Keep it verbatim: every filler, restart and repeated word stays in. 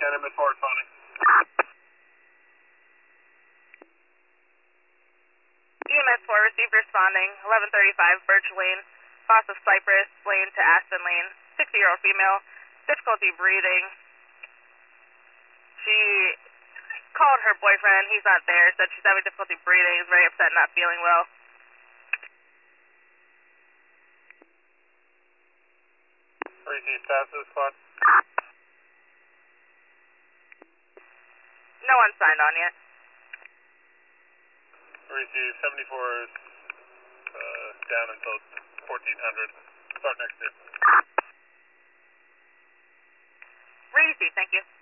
ten, M S four responding. E M S four received responding, eleven thirty-five Birch Lane, Foss of Cypress Lane to Aspen Lane, sixty-year-old female, difficulty breathing. She called her boyfriend, he's not there, said she's having difficulty breathing, is very upset, not feeling well. Receive status of the squad. No one signed on yet. Receive seventy-four is uh, down until fourteen hundred. Start next year. Receive, thank you.